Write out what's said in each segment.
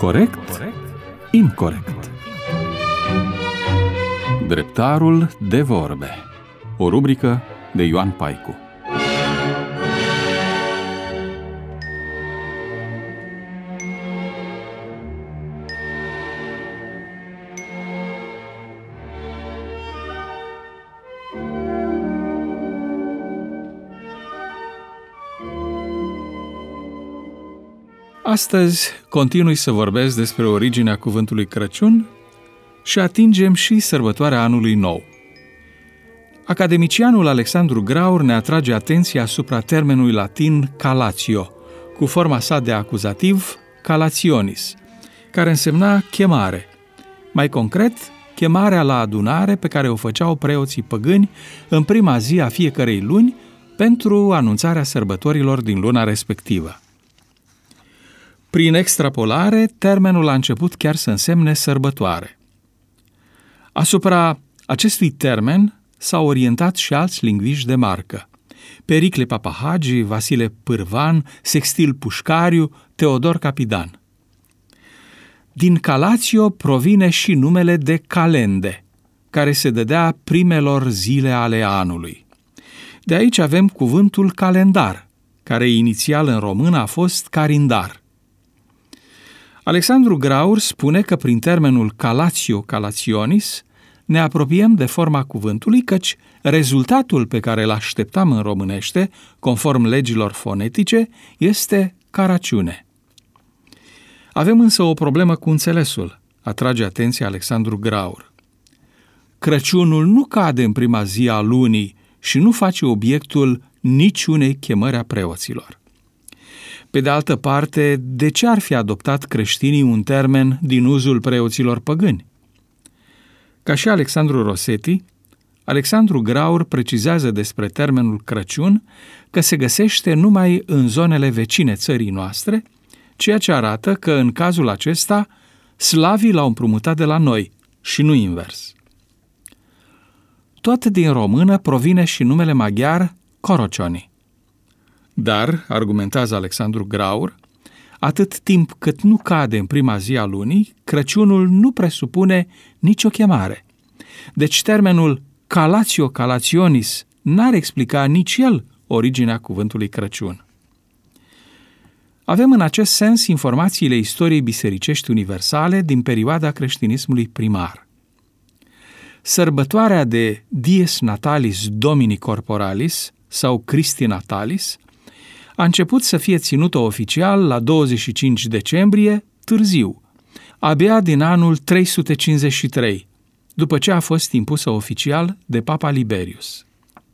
Corect? Incorect. Dreptarul de vorbe. O rubrică de Ioan Paicu. Astăzi continui să vorbesc despre originea cuvântului Crăciun și atingem și sărbătoarea anului nou. Academicianul Alexandru Graur ne atrage atenția asupra termenului latin calatio, cu forma sa de acuzativ calationis, care însemna chemare. Mai concret, chemarea la adunare pe care o făceau preoții păgâni în prima zi a fiecărei luni pentru anunțarea sărbătorilor din luna respectivă. Prin extrapolare, termenul a început chiar să însemne sărbătoare. Asupra acestui termen s-au orientat și alți lingviști de marcă: Pericle Papahagi, Vasile Pârvan, Sextil Pușcariu, Teodor Capidan. Din calatio provine și numele de calende, care se dădea primelor zile ale anului. De aici avem cuvântul calendar, care inițial în română a fost carindar. Alexandru Graur spune că prin termenul calatio calationis ne apropiem de forma cuvântului, căci rezultatul pe care îl așteptam în românește, conform legilor fonetice, este caraciune. Avem însă o problemă cu înțelesul, atrage atenția Alexandru Graur. Crăciunul nu cade în prima zi a lunii și nu face obiectul niciunei chemări a preoților. Pe de altă parte, de ce ar fi adoptat creștinii un termen din uzul preoților păgâni? Ca și Alexandru Rosetti, Alexandru Graur precizează despre termenul Crăciun că se găsește numai în zonele vecine țării noastre, ceea ce arată că în cazul acesta slavii l-au împrumutat de la noi și nu invers. Tot din română provine și numele maghiar Corocioni. Dar, argumentează Alexandru Graur, atât timp cât nu cade în prima zi a lunii, Crăciunul nu presupune nicio chemare. Deci termenul calatio calationis n-ar explica nici el originea cuvântului Crăciun. Avem în acest sens informațiile istoriei bisericești universale din perioada creștinismului primar. Sărbătoarea de Dies Natalis Domini Corporalis sau Christi Natalis a început să fie ținută oficial la 25 decembrie, târziu, abia din anul 353, după ce a fost impusă oficial de Papa Liberius.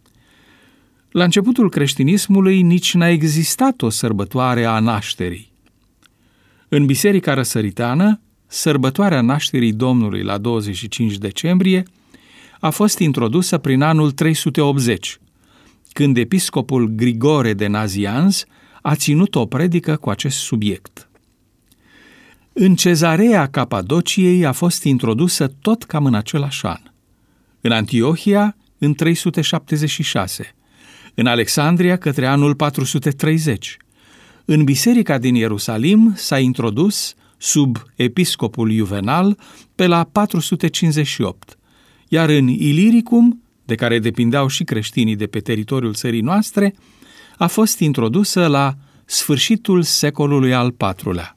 La începutul creștinismului nici n-a existat o sărbătoare a nașterii. În Biserica Răsăriteană, sărbătoarea nașterii Domnului la 25 decembrie a fost introdusă prin anul 380, când episcopul Grigore de Nazianz a ținut o predică cu acest subiect. În Cezarea Capadociei a fost introdusă tot cam în același an. În Antiohia, în 376, în Alexandria către anul 430. În biserica din Ierusalim s-a introdus sub episcopul Juvenal pe la 458, iar în Iliricum, de care depindeau și creștinii de pe teritoriul țării noastre, a fost introdusă la sfârșitul secolului al IV-lea.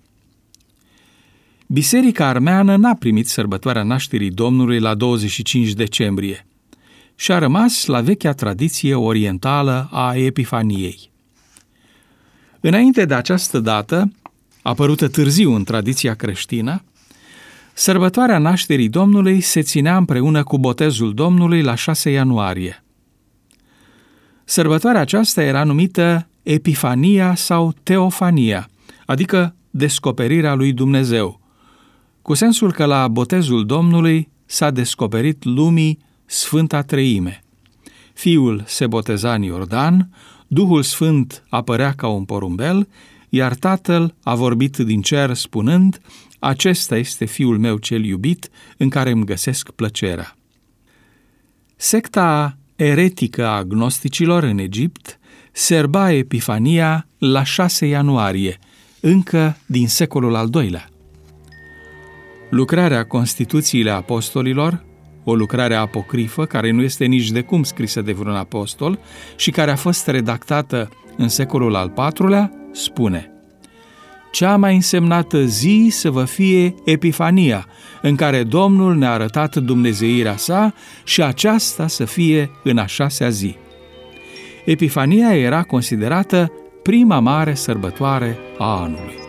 Biserica armeană n-a primit sărbătoarea nașterii Domnului la 25 decembrie și a rămas la vechea tradiție orientală a Epifaniei. Înainte de această dată, apărută târziu în tradiția creștină, sărbătoarea nașterii Domnului se ținea împreună cu botezul Domnului la 6 ianuarie. Sărbătoarea aceasta era numită Epifania sau Teofania, adică descoperirea lui Dumnezeu, cu sensul că la botezul Domnului s-a descoperit lumii Sfânta Treime. Fiul se boteza în Iordan, Duhul Sfânt apărea ca un porumbel, iar Tatăl a vorbit din cer spunând: acesta este Fiul meu cel iubit, în care îmi găsesc plăcerea. Secta eretică a agnosticilor în Egipt serba Epifania la 6 ianuarie, încă din secolul al II-lea. Lucrarea Constituțiile Apostolilor, o lucrare apocrifă care nu este nici de cum scrisă de vreun apostol și care a fost redactată în secolul al IV-lea, spune: cea mai însemnată zi să vă fie Epifania, în care Domnul ne-a arătat dumnezeirea sa, și aceasta să fie în a 6-a zi. Epifania era considerată prima mare sărbătoare a anului.